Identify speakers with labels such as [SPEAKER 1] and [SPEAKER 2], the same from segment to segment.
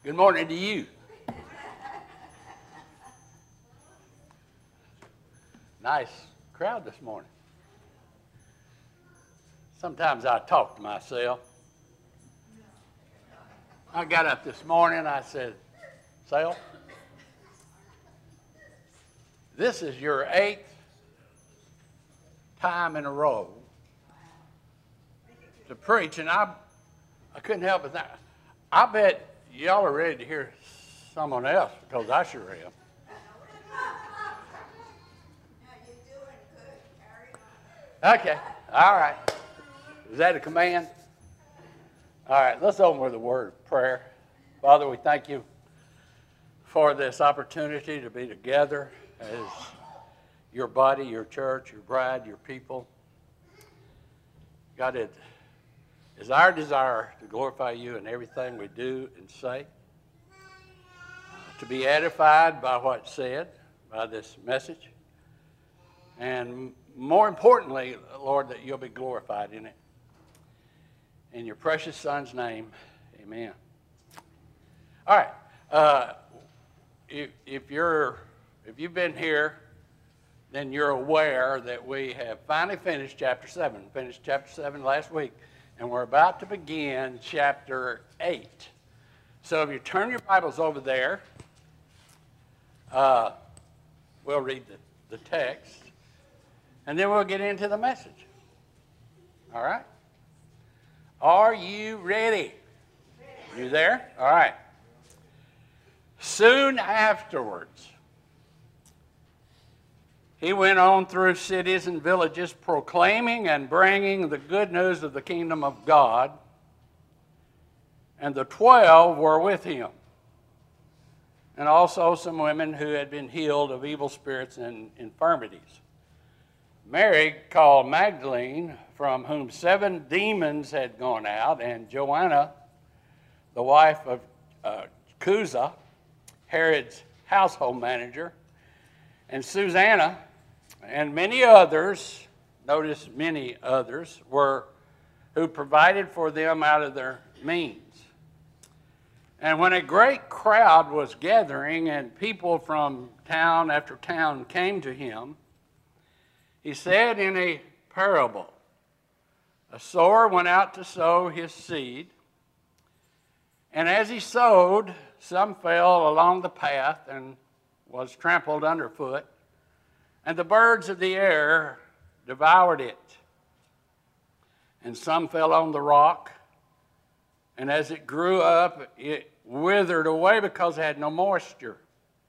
[SPEAKER 1] Good morning to you. Nice crowd this morning. Sometimes I talk to myself. I got up this morning, I said, Self, this is your 8th time in a row to preach, and I couldn't help but think, I bet y'all are ready to hear someone else, because I sure am. Okay, all right. Is that a command? All right, let's open with a word of prayer. Father, we thank you for this opportunity to be together as your body, your church, your bride, your people. God, it is our desire to glorify you in everything we do and say, to be edified by what's said, by this message, and more importantly, Lord, that you'll be glorified in it. In your precious Son's name, amen. All right. If you've been here, then you're aware that we have finally finished chapter 7. Finished chapter 7 last week, and we're about to begin chapter 8. So if you turn your Bibles over there, we'll read the text, and then we'll get into the message. All right? Are you ready? You there? All right. Soon afterwards, he went on through cities and villages, proclaiming and bringing the good news of the kingdom of God, and the 12 were with him, and also some women who had been healed of evil spirits and infirmities. Mary, called Magdalene, from whom 7 demons had gone out, and Joanna, the wife of Chuza, Herod's household manager, and Susanna, and many others, notice many others, who provided for them out of their means. And when a great crowd was gathering and people from town after town came to him, he said in a parable, a sower went out to sow his seed, and as he sowed, some fell along the path and was trampled underfoot, and the birds of the air devoured it. And some fell on the rock, and as it grew up, it withered away because it had no moisture.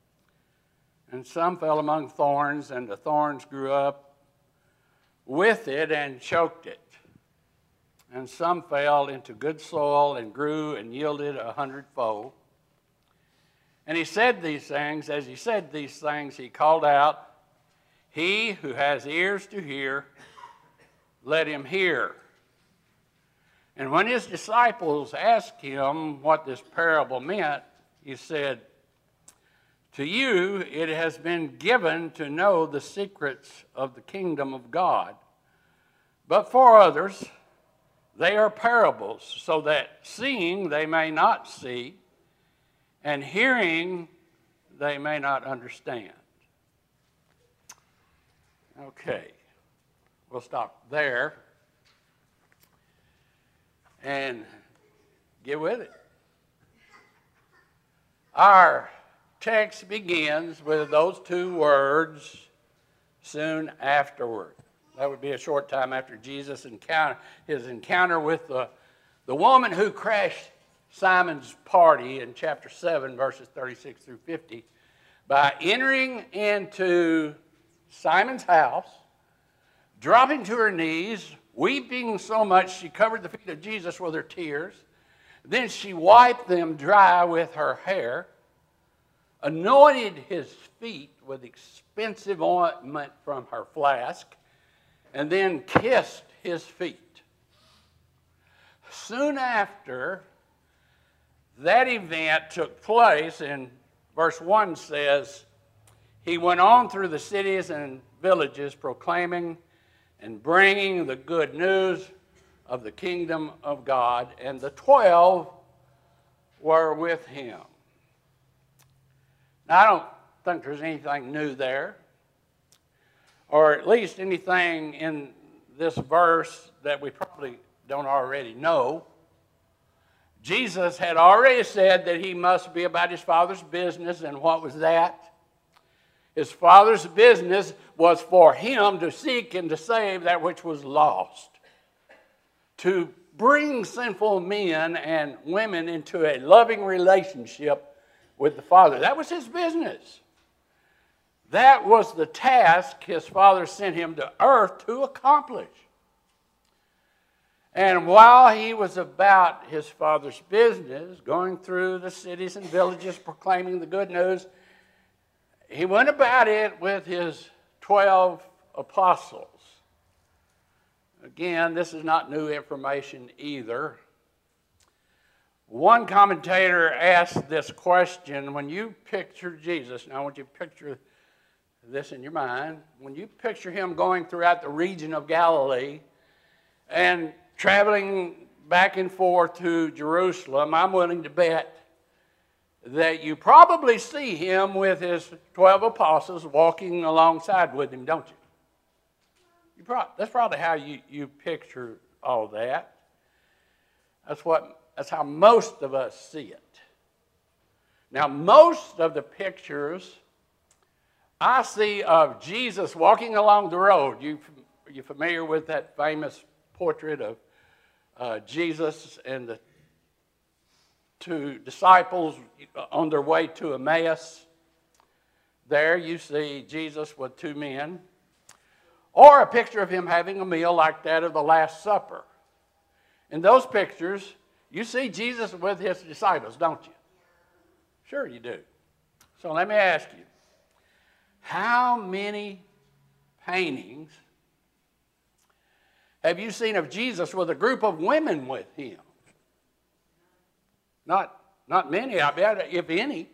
[SPEAKER 1] And some fell among thorns, and the thorns grew up with it and choked it. And some fell into good soil and grew and yielded 100-fold. And he said these things. As he said these things, he called out, "He who has ears to hear, let him hear." And when his disciples asked him what this parable meant, he said, "To you it has been given to know the secrets of the kingdom of God. But for others, they are parables, so that seeing they may not see, and hearing they may not understand." Okay, we'll stop there and get with it. Our text begins with those 2 words, soon afterward. That would be a short time after Jesus' encounter with the woman who crashed Simon's party in chapter 7, verses 36 through 50, by entering into Simon's house, dropping to her knees, weeping so much she covered the feet of Jesus with her tears. Then she wiped them dry with her hair, anointed his feet with expensive ointment from her flask, and then kissed his feet. Soon after that event took place, and verse 1 says, he went on through the cities and villages proclaiming and bringing the good news of the kingdom of God, and the 12 were with him. Now, I don't think there's anything new there, or at least anything in this verse that we probably don't already know. Jesus had already said that he must be about his Father's business, and what was that? His Father's business was for him to seek and to save that which was lost, to bring sinful men and women into a loving relationship with the Father. That was his business. That was the task his Father sent him to earth to accomplish. And while he was about his Father's business, going through the cities and villages proclaiming the good news, he went about it with his 12 apostles. Again, this is not new information either. One commentator asked this question: when you picture Jesus, now I want you to picture this in your mind, when you picture him going throughout the region of Galilee and traveling back and forth to Jerusalem, I'm willing to bet that you probably see him with his 12 apostles walking alongside with him, don't you? That's probably how you picture all that. That's how most of us see it. Now, most of the pictures I see of Jesus walking along the road. You familiar with that famous portrait of Jesus and the two disciples on their way to Emmaus? There you see Jesus with two men. Or a picture of him having a meal like that of the Last Supper. In those pictures, you see Jesus with his disciples, don't you? Sure you do. So let me ask you, how many paintings have you seen of Jesus with a group of women with him? Not many, I bet, if any.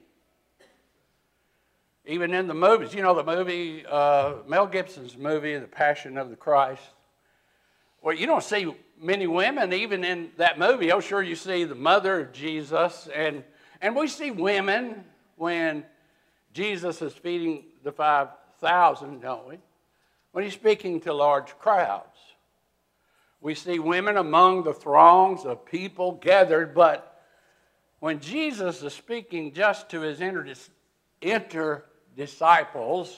[SPEAKER 1] Even in the movies, you know the movie, Mel Gibson's movie, The Passion of the Christ. Well, you don't see many women even in that movie. Oh, sure, you see the mother of Jesus. And we see women when Jesus is feeding the 5,000, don't we? When he's speaking to large crowds. We see women among the throngs of people gathered, but when Jesus is speaking just to his inner disciples,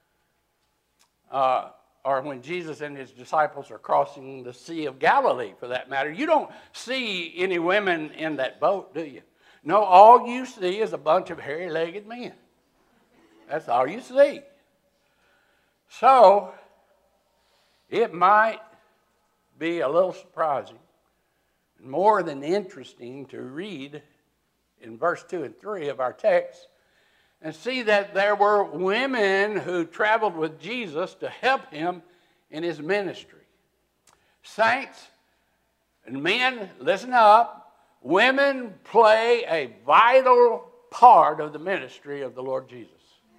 [SPEAKER 1] or when Jesus and his disciples are crossing the Sea of Galilee, for that matter, you don't see any women in that boat, do you? No, all you see is a bunch of hairy-legged men. That's all you see. So, it might be a little surprising, more than interesting to read in verse 2 and 3 of our text and see that there were women who traveled with Jesus to help him in his ministry. Saints and men, listen up. Women play a vital part of the ministry of the Lord Jesus.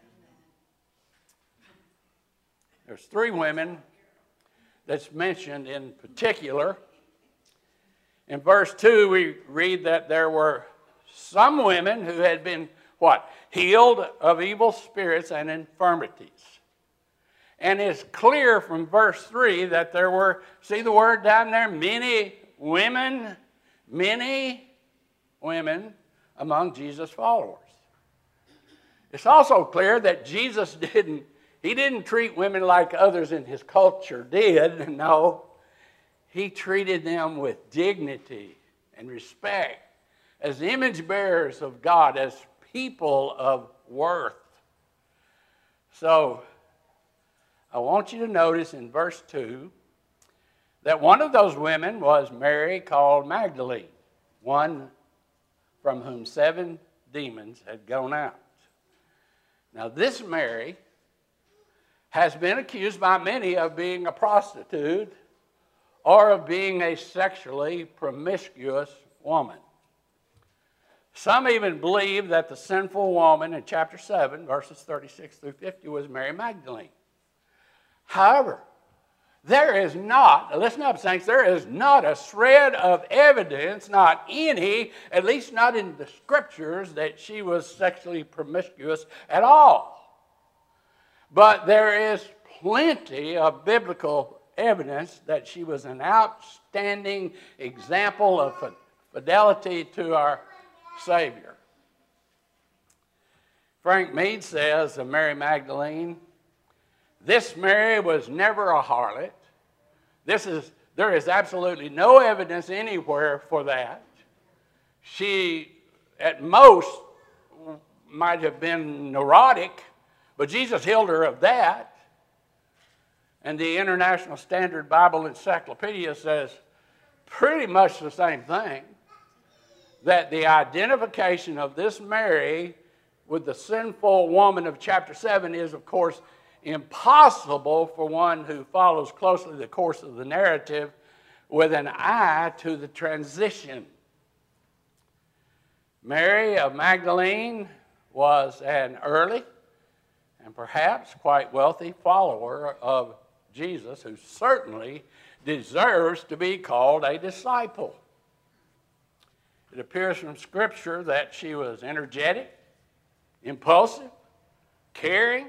[SPEAKER 1] There's 3 women that's mentioned in particular. In verse 2, we read that there were some women who had been, what? Healed of evil spirits and infirmities. And it's clear from verse 3 that there were, see the word down there, many women among Jesus' followers. It's also clear that Jesus didn't treat women like others in his culture did. No, he treated them with dignity and respect as image bearers of God, as people of worth. So, I want you to notice in verse 2 that one of those women was Mary called Magdalene, one from whom 7 demons had gone out. Now, this Mary has been accused by many of being a prostitute or of being a sexually promiscuous woman. Some even believe that the sinful woman in chapter 7, verses 36 through 50, was Mary Magdalene. However, There is not, listen up, saints, there is not a shred of evidence, not any, at least not in the scriptures, that she was sexually promiscuous at all. But there is plenty of biblical evidence that she was an outstanding example of fidelity to our Savior. Frank Mead says of Mary Magdalene, this Mary was never a harlot. There is absolutely no evidence anywhere for that. She, at most, might have been neurotic, but Jesus healed her of that. And the International Standard Bible Encyclopedia says pretty much the same thing, that the identification of this Mary with the sinful woman of chapter 7 is, of course, impossible for one who follows closely the course of the narrative with an eye to the transition. Mary of Magdalene was an early and perhaps quite wealthy follower of Jesus, who certainly deserves to be called a disciple. It appears from Scripture that she was energetic, impulsive, caring.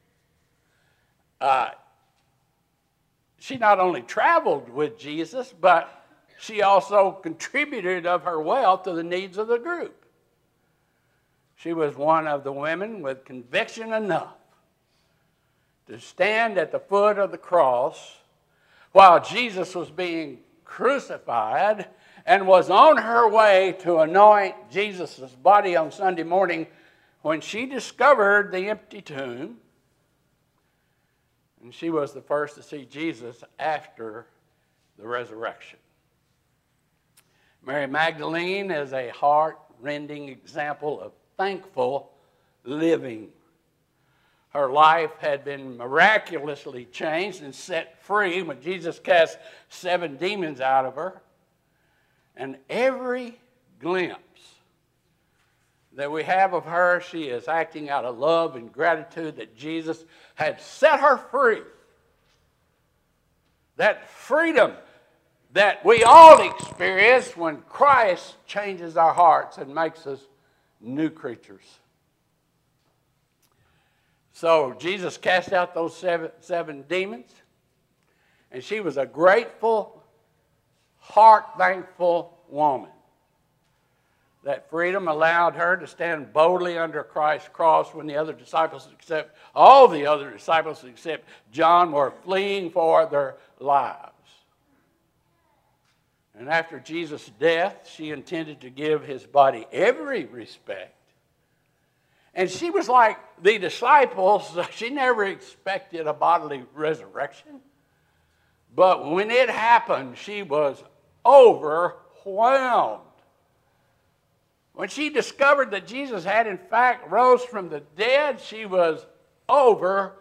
[SPEAKER 1] She not only traveled with Jesus, but she also contributed of her wealth to the needs of the group. She was one of the women with conviction enough to stand at the foot of the cross while Jesus was being crucified and was on her way to anoint Jesus' body on Sunday morning when she discovered the empty tomb. And she was the first to see Jesus after the resurrection. Mary Magdalene is a heart-rending example of thankful living. Her life had been miraculously changed and set free when Jesus cast 7 demons out of her. And every glimpse that we have of her, she is acting out of love and gratitude that Jesus had set her free. That freedom that we all experience when Christ changes our hearts and makes us new creatures. So Jesus cast out those seven demons, and she was a grateful, heart-thankful woman. That freedom allowed her to stand boldly under Christ's cross when the other disciples, all the other disciples except John, were fleeing for their lives. And after Jesus' death, she intended to give his body every respect. And she was like the disciples. She never expected a bodily resurrection. But when it happened, she was overwhelmed. When she discovered that Jesus had in fact rose from the dead, she was overwhelmed.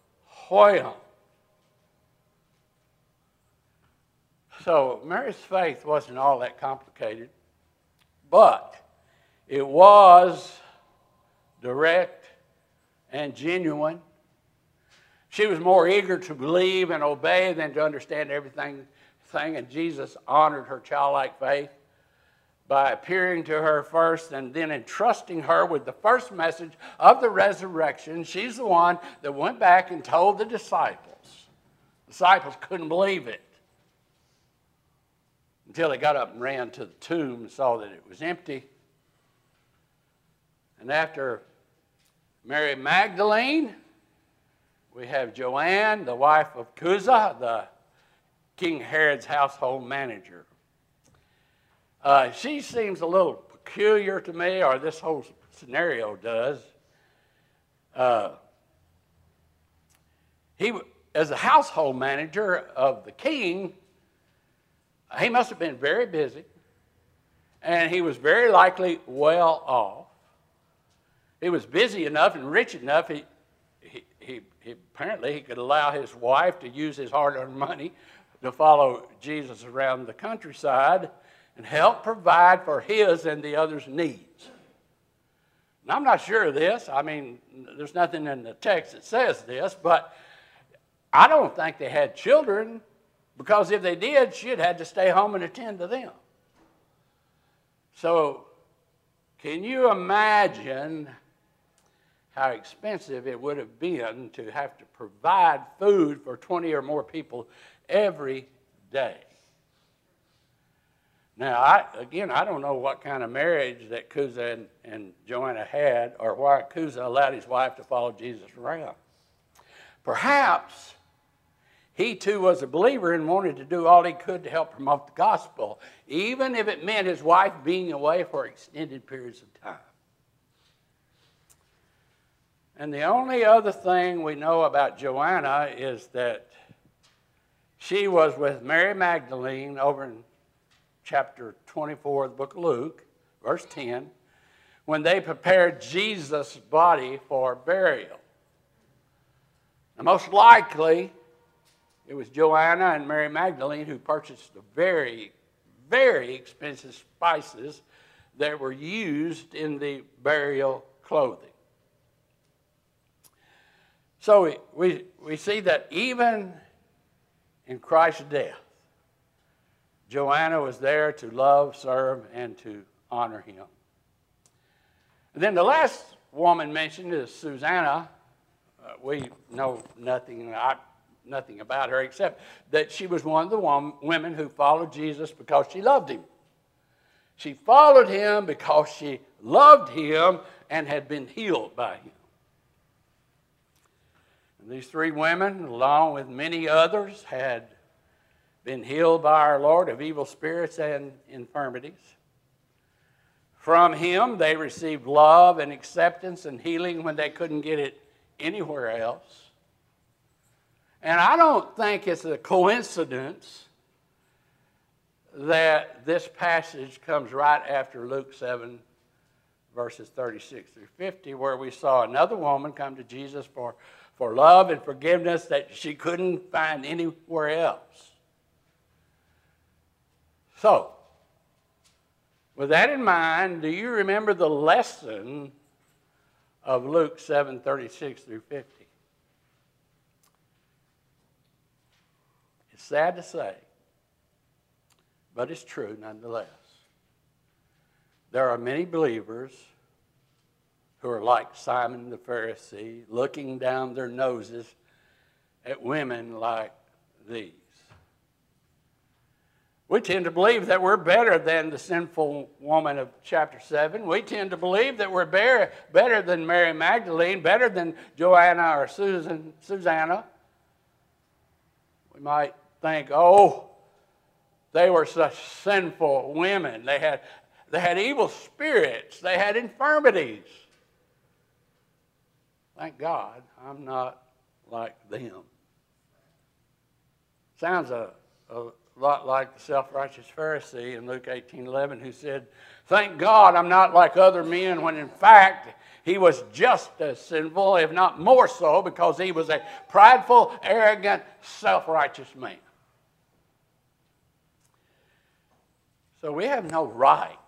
[SPEAKER 1] So Mary's faith wasn't all that complicated, but it was direct and genuine. She was more eager to believe and obey than to understand everything, and Jesus honored her childlike faith by appearing to her first and then entrusting her with the first message of the resurrection. She's the one that went back and told the disciples. The disciples couldn't believe it until they got up and ran to the tomb and saw that it was empty. And after Mary Magdalene, we have Joanne, the wife of Chuza, the King Herod's household manager. She seems a little peculiar to me, or this whole scenario does. He, as a household manager of the king, he must have been very busy, and he was very likely well off. He was busy enough and rich enough, he apparently he could allow his wife to use his hard-earned money to follow Jesus around the countryside and help provide for his and the others' needs. And I'm not sure of this. I mean, there's nothing in the text that says this, but I don't think they had children Because if they did, she'd had to stay home and attend to them. So, can you imagine how expensive it would have been to have to provide food for 20 or more people every day? Now, I don't know what kind of marriage that Cusa and Joanna had, or why Cusa allowed his wife to follow Jesus around. Perhaps he too was a believer and wanted to do all he could to help promote the gospel, even if it meant his wife being away for extended periods of time. And the only other thing we know about Joanna is that she was with Mary Magdalene over in chapter 24 of the book of Luke, verse 10, when they prepared Jesus' body for burial. Now, most likely, it was Joanna and Mary Magdalene who purchased the very, very expensive spices that were used in the burial clothing. So we see that even in Christ's death, Joanna was there to love, serve, and to honor him. And then the last woman mentioned is Susanna. We know nothing about her except that she was one of the women who followed Jesus because she loved him. She followed him because she loved him and had been healed by him. And these three women, along with many others, had been healed by our Lord of evil spirits and infirmities. From him, they received love and acceptance and healing when they couldn't get it anywhere else. And I don't think it's a coincidence that this passage comes right after Luke 7, verses 36 through 50, where we saw another woman come to Jesus for love and forgiveness that she couldn't find anywhere else. So, with that in mind, do you remember the lesson of Luke 7, 36 through 50? It's sad to say, but it's true nonetheless. There are many believers who are like Simon the Pharisee, looking down their noses at women like these. We tend to believe that we're better than the sinful woman of chapter 7. We tend to believe that we're better than Mary Magdalene, better than Joanna or Susanna. We might think, oh, they were such sinful women. They had evil spirits. They had infirmities. Thank God I'm not like them. Sounds a lot like the self-righteous Pharisee in Luke 18:11 who said, thank God I'm not like other men, when in fact he was just as sinful, if not more so, because he was a prideful, arrogant, self-righteous man. So we have no right.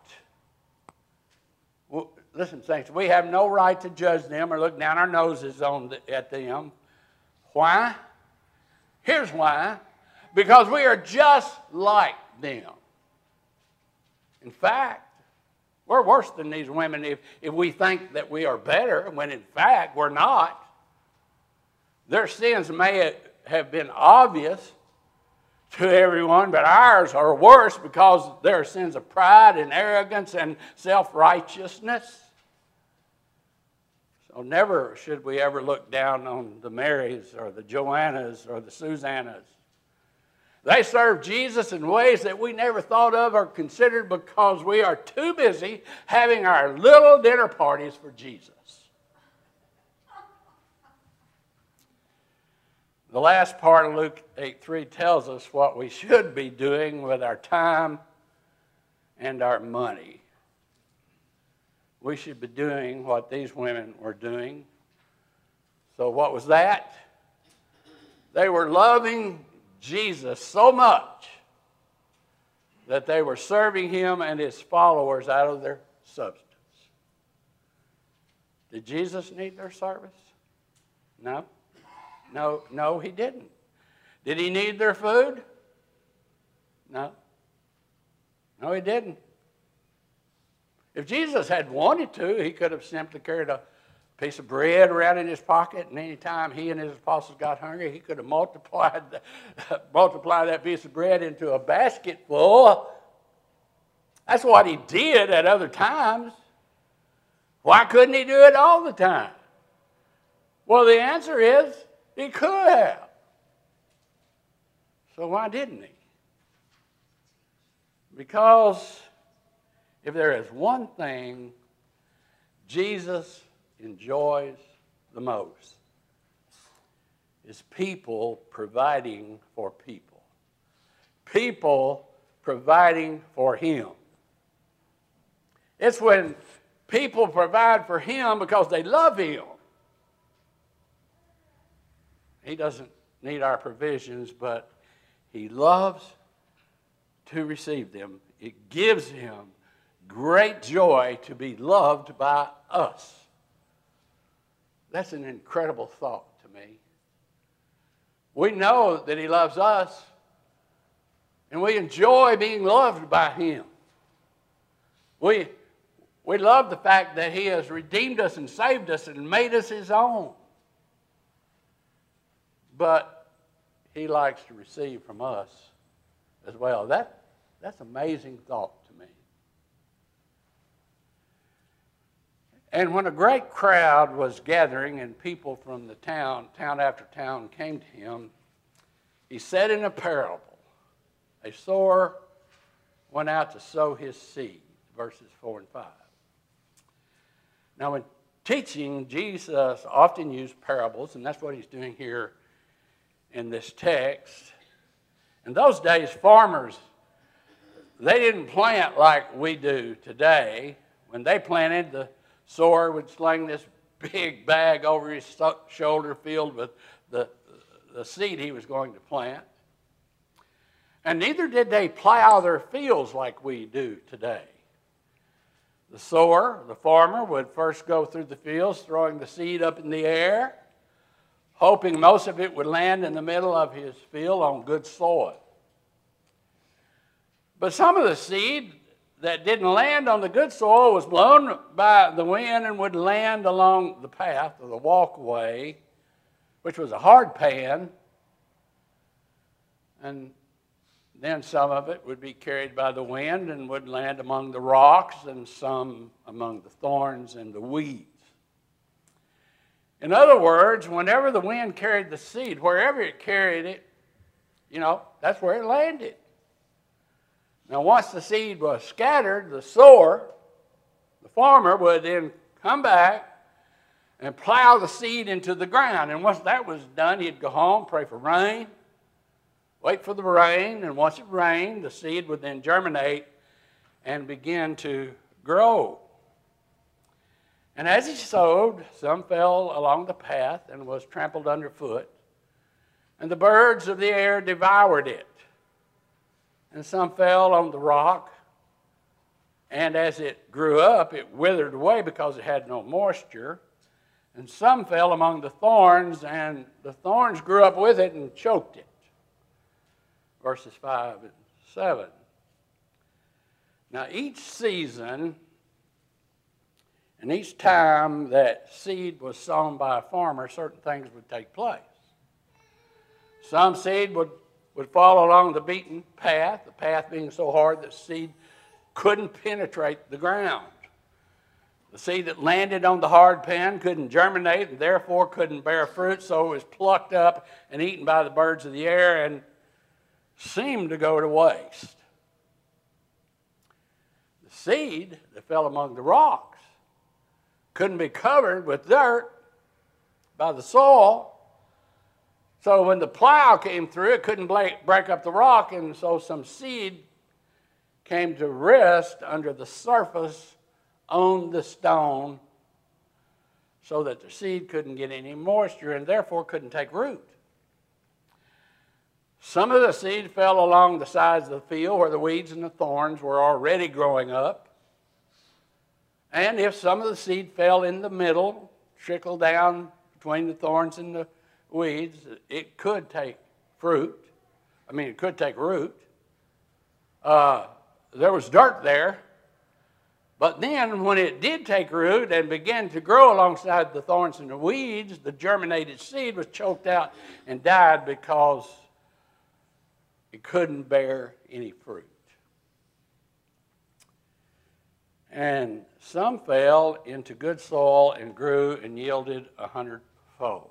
[SPEAKER 1] Well, listen, saints, we have no right to judge them or look down our noses at them. Why? Here's why. Because we are just like them. In fact, we're worse than these women if we think that we are better, when in fact we're not. Their sins may have been obvious to everyone, but ours are worse because they're sins of pride and arrogance and self-righteousness. So never should we ever look down on the Marys or the Joannas or the Susannas. They serve Jesus in ways that we never thought of or considered because we are too busy having our little dinner parties for Jesus. The last part of Luke 8:3 tells us what we should be doing with our time and our money. We should be doing what these women were doing. So what was that? They were loving Jesus so much that they were serving him and his followers out of their substance. Did Jesus need their service? No. No, he didn't. Did he need their food? No. No, he didn't. If Jesus had wanted to, he could have simply carried a piece of bread around in his pocket, and any time he and his apostles got hungry, he could have multiplied that piece of bread into a basket full. That's what he did at other times. Why couldn't he do it all the time? Well, the answer is he could have. So why didn't he? Because if there is one thing Jesus enjoys the most, is people providing for people. People providing for him. It's when people provide for him because they love him. He doesn't need our provisions, but he loves to receive them. It gives him great joy to be loved by us. That's an incredible thought to me. We know that he loves us, and we enjoy being loved by him. We love the fact that he has redeemed us and saved us and made us his own. But he likes to receive from us as well. That's an amazing thought to me. And when a great crowd was gathering and people from the town after town came to him, he said in a parable, a sower went out to sow his seed, verses 4 and 5. Now, in teaching, Jesus often used parables, and that's what he's doing here in this text. In those days, farmers, they didn't plant like we do today. When they planted, the sower would sling this big bag over his shoulder filled with the seed he was going to plant. And neither did they plow their fields like we do today. The sower, the farmer, would first go through the fields, throwing the seed up in the air, hoping most of it would land in the middle of his field on good soil. But some of the seed that didn't land on the good soil was blown by the wind and would land along the path or the walkway, which was a hard pan, and then some of it would be carried by the wind and would land among the rocks, and some among the thorns and the weeds. In other words, whenever the wind carried the seed, wherever it carried it, that's where it landed. Now, once the seed was scattered, the sower, the farmer, would then come back and plow the seed into the ground. And once that was done, he'd go home, pray for rain, wait for the rain, and once it rained, the seed would then germinate and begin to grow. And as he sowed, some fell along the path and was trampled underfoot, and the birds of the air devoured it. And some fell on the rock, and as it grew up, it withered away because it had no moisture. And some fell among the thorns, and the thorns grew up with it and choked it. Verses 5 and 7. Now, each season and each time that seed was sown by a farmer, certain things would take place. Some seed would fall along the beaten path, the path being so hard that seed couldn't penetrate the ground. The seed that landed on the hard pan couldn't germinate and therefore couldn't bear fruit, so it was plucked up and eaten by the birds of the air and seemed to go to waste. The seed that fell among the rocks couldn't be covered with dirt by the soil. So when the plow came through, it couldn't break up the rock, and so some seed came to rest under the surface on the stone so that the seed couldn't get any moisture and therefore couldn't take root. Some of the seed fell along the sides of the field where the weeds and the thorns were already growing up. And if some of the seed fell in the middle, trickled down between the thorns and the weeds, it could take fruit. It could take root. there was dirt there. But then when it did take root and began to grow alongside the thorns and the weeds, the germinated seed was choked out and died because it couldn't bear any fruit. And some fell into good soil and grew and yielded 100-fold.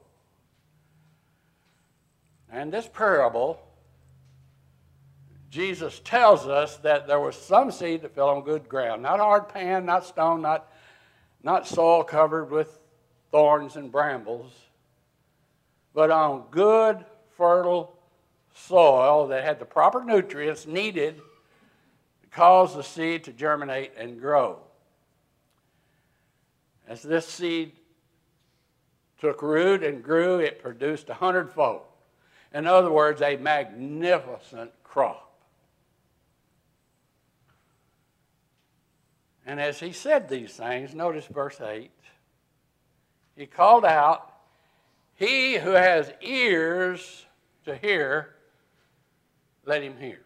[SPEAKER 1] And this parable, Jesus tells us that there was some seed that fell on good ground. Not hard pan, not stone, not soil covered with thorns and brambles, but on good, fertile soil that had the proper nutrients needed to cause the seed to germinate and grow. As this seed took root and grew, it produced 100-fold. In other words, a magnificent crop. And as he said these things, notice verse 8, he called out, "He who has ears to hear, let him hear."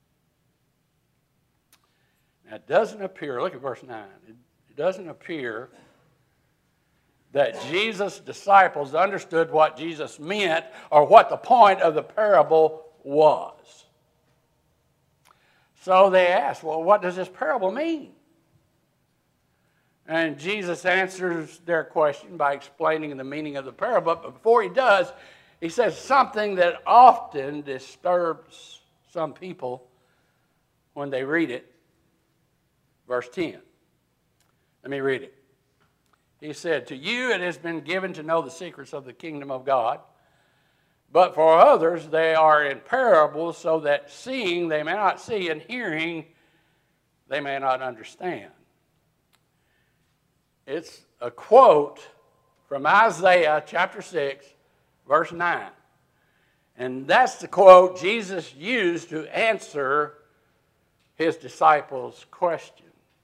[SPEAKER 1] Now it doesn't appear, look at verse 9, it doesn't appear that Jesus' disciples understood what Jesus meant or what the point of the parable was. So they asked, well, what does this parable mean? And Jesus answers their question by explaining the meaning of the parable. But before he does, he says something that often disturbs some people when they read it. Verse 10. Let me read it. He said, "To you it has been given to know the secrets of the kingdom of God, but for others they are in parables, so that seeing they may not see, and hearing they may not understand." It's a quote from Isaiah chapter 6, verse 9. And that's the quote Jesus used to answer his disciples' question.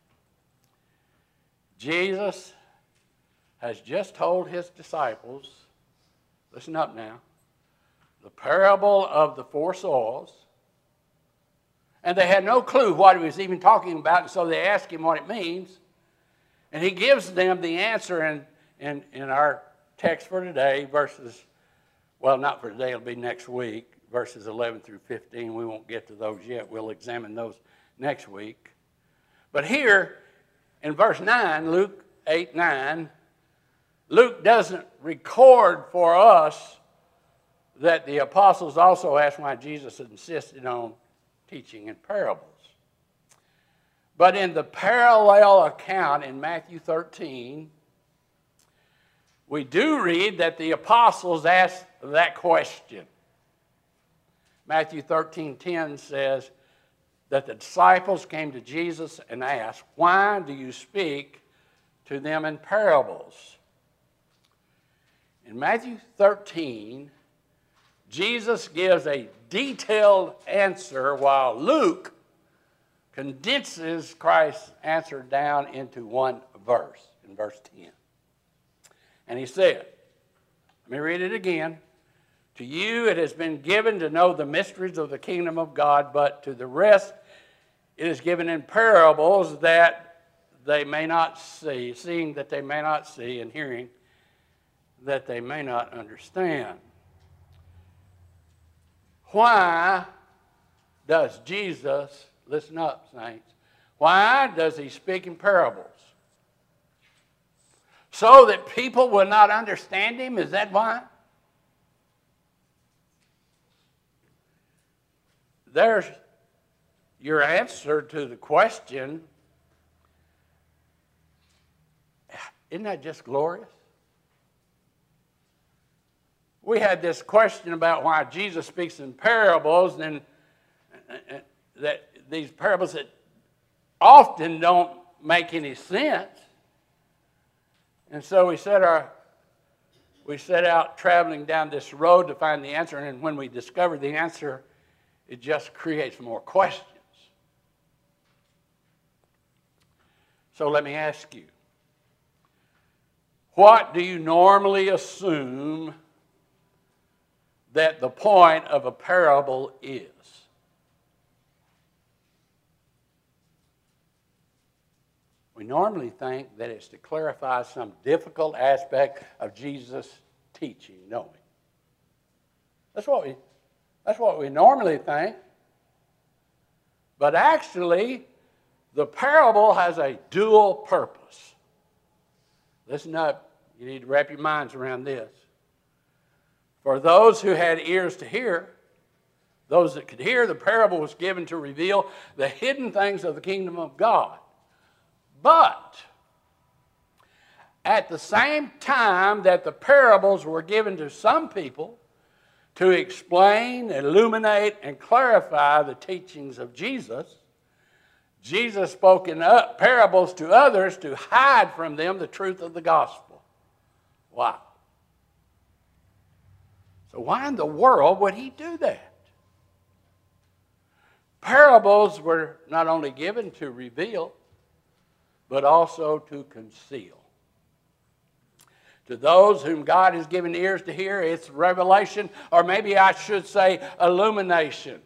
[SPEAKER 1] Jesus has just told his disciples, listen up now, the parable of the four soils. And they had no clue what he was even talking about, and so they asked him what it means. And he gives them the answer in our text for today, verses, well, not for today, it'll be next week, verses 11 through 15. We won't get to those yet. We'll examine those next week. But here in verse 9, Luke 8:9, Luke doesn't record for us that the apostles also asked why Jesus insisted on teaching in parables. But in the parallel account in Matthew 13, we do read that the apostles asked that question. Matthew 13:10 says that the disciples came to Jesus and asked, "Why do you speak to them in parables?" In Matthew 13, Jesus gives a detailed answer while Luke condenses Christ's answer down into one verse, in verse 10. And he said, let me read it again. "To you it has been given to know the mysteries of the kingdom of God, but to the rest it is given in parables that they may not see, seeing that they may not see, and hearing that they may not understand." Why does Jesus, listen up, saints, why does he speak in parables? So that people will not understand him? Is that why? There's your answer to the question. Isn't that just glorious? We had this question about why Jesus speaks in parables, and that these parables that often don't make any sense. And so we set out traveling down this road to find the answer, and when we discover the answer, it just creates more questions. So let me ask you, what do you normally assume that the point of a parable is? We normally think that it's to clarify some difficult aspect of Jesus' teaching, don't we? That's what we normally think. But actually, the parable has a dual purpose. Listen up. You need to wrap your minds around this. For those who had ears to hear, those that could hear, the parable was given to reveal the hidden things of the kingdom of God. But at the same time that the parables were given to some people to explain, illuminate, and clarify the teachings of Jesus, Jesus spoke in parables to others to hide from them the truth of the gospel. Wow. So why in the world would he do that? Parables were not only given to reveal, but also to conceal. To those whom God has given ears to hear, it's revelation, or maybe I should say illumination.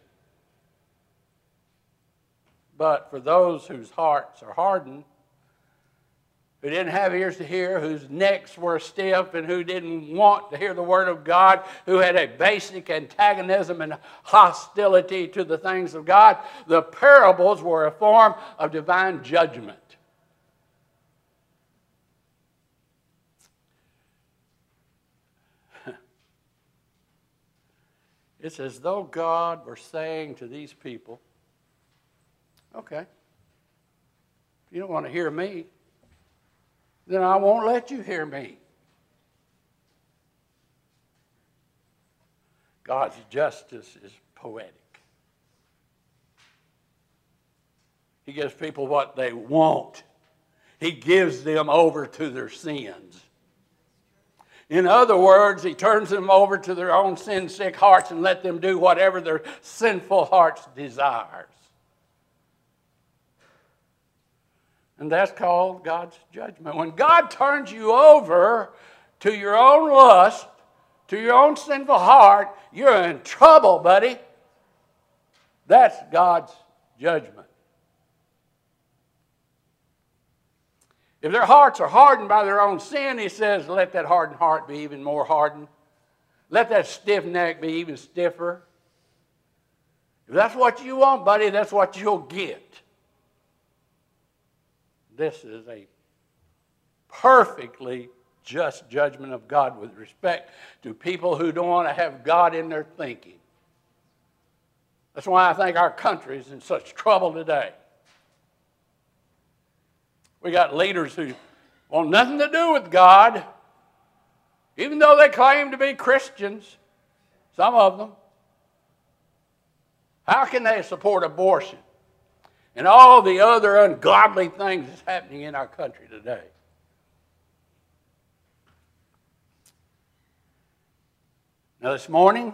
[SPEAKER 1] But for those whose hearts are hardened, who didn't have ears to hear, whose necks were stiff, and who didn't want to hear the word of God, who had a basic antagonism and hostility to the things of God, the parables were a form of divine judgment. It's as though God were saying to these people, okay, if you don't want to hear me, then I won't let you hear me. God's justice is poetic. He gives people what they want. He gives them over to their sins. In other words, he turns them over to their own sin-sick hearts and let them do whatever their sinful hearts desires. And that's called God's judgment. When God turns you over to your own lust, to your own sinful heart, you're in trouble, buddy. That's God's judgment. If their hearts are hardened by their own sin, he says, let that hardened heart be even more hardened. Let that stiff neck be even stiffer. If that's what you want, buddy, that's what you'll get. This is a perfectly just judgment of God with respect to people who don't want to have God in their thinking. That's why I think our country is in such trouble today. We got leaders who want nothing to do with God, even though they claim to be Christians, some of them. How can they support abortion and all the other ungodly things that's happening in our country today? Now this morning,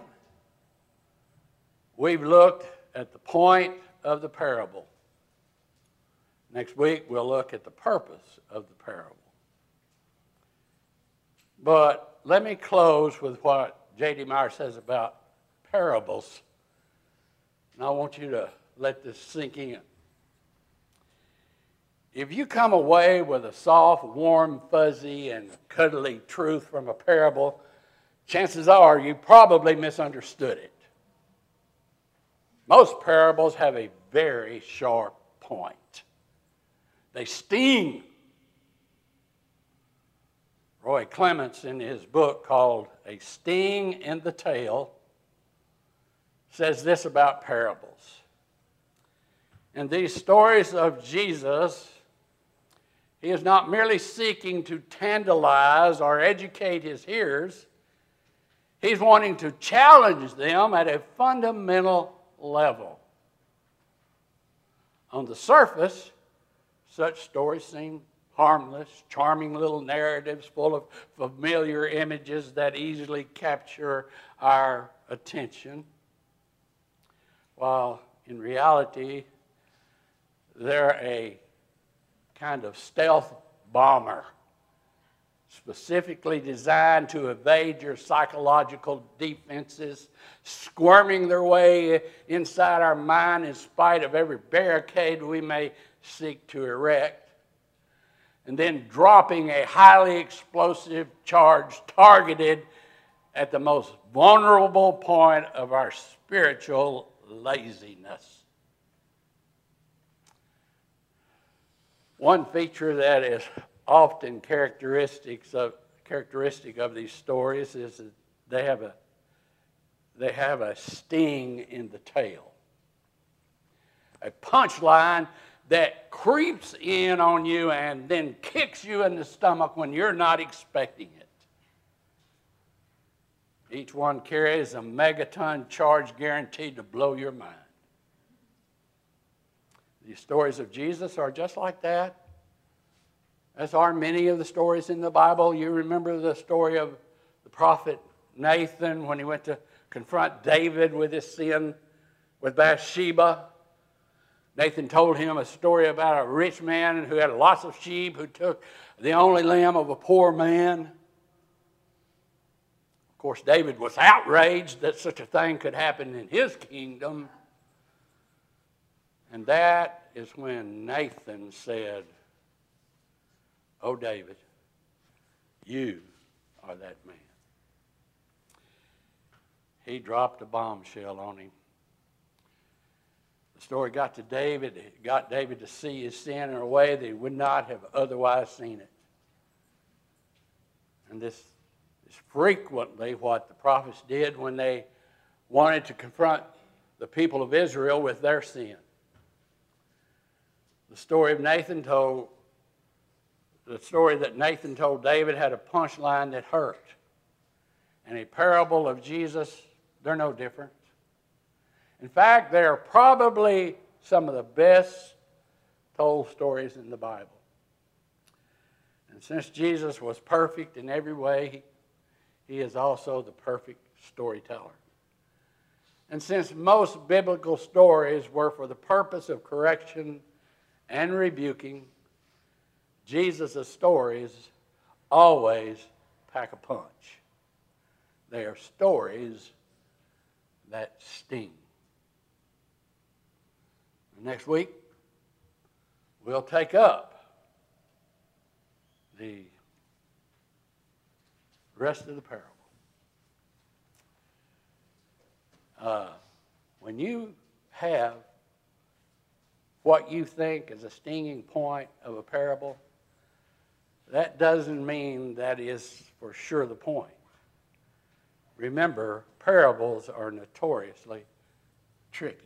[SPEAKER 1] we've looked at the point of the parable. Next week, we'll look at the purpose of the parable. But let me close with what J.D. Meyer says about parables. And I want you to let this sink in. If you come away with a soft, warm, fuzzy, and cuddly truth from a parable, chances are you probably misunderstood it. Most parables have a very sharp point. They sting. Roy Clements, in his book called A Sting in the Tail, says this about parables. In these stories of Jesus, he is not merely seeking to tantalize or educate his hearers. He's wanting to challenge them at a fundamental level. On the surface, such stories seem harmless, charming little narratives full of familiar images that easily capture our attention, while in reality, they're a kind of stealth bomber specifically designed to evade your psychological defenses, squirming their way inside our mind in spite of every barricade we may seek to erect. and then dropping a highly explosive charge targeted at the most vulnerable point of our spiritual laziness. One feature that is often characteristic of these stories is that they have a sting in the tail. A punchline that creeps in on you and then kicks you in the stomach when you're not expecting it. Each one carries a megaton charge guaranteed to blow your mind. These stories of Jesus are just like that, as are many of the stories in the Bible. You remember the story of the prophet Nathan when he went to confront David with his sin with Bathsheba. Nathan told him a story about a rich man who had lots of sheep who took the only lamb of a poor man. Of course, David was outraged that such a thing could happen in his kingdom. And that is when Nathan said, "Oh, David, you are that man." He dropped a bombshell on him. The story got to David. It got David to see his sin in a way that he would not have otherwise seen it. And this is frequently what the prophets did when they wanted to confront the people of Israel with their sin. The story that Nathan told David had a punchline that hurt. And a parable of Jesus, they're no different. In fact, they are probably some of the best told stories in the Bible. And since Jesus was perfect in every way, he is also the perfect storyteller. And since most biblical stories were for the purpose of correction and rebuking, Jesus' stories always pack a punch. They are stories that sting. Next week, we'll take up the rest of the parable. When you have what you think is a stinging point of a parable, that doesn't mean that is for sure the point. Remember, parables are notoriously tricky.